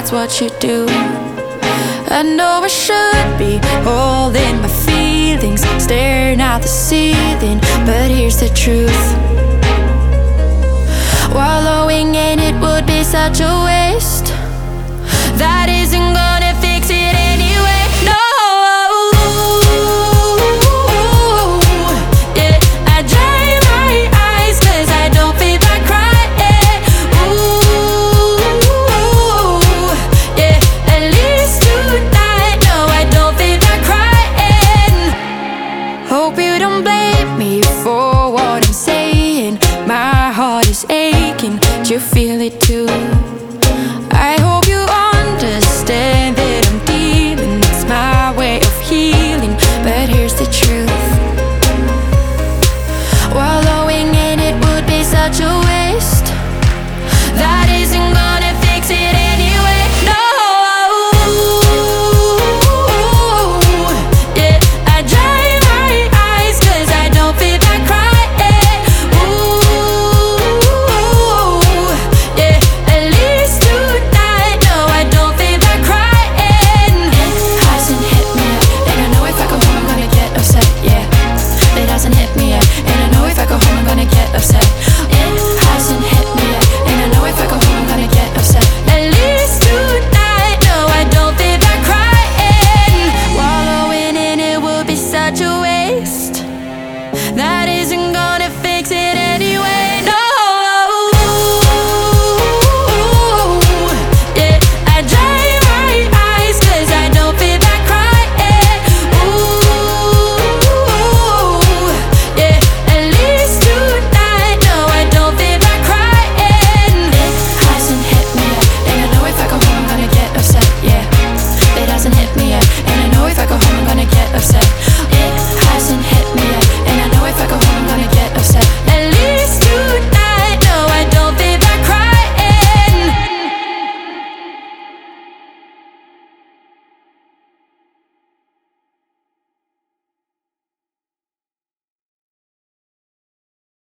that's what you do. I know I should be holding my feelings, staring at the ceiling, but here's the truth. Wallowing in it would be such a waste. That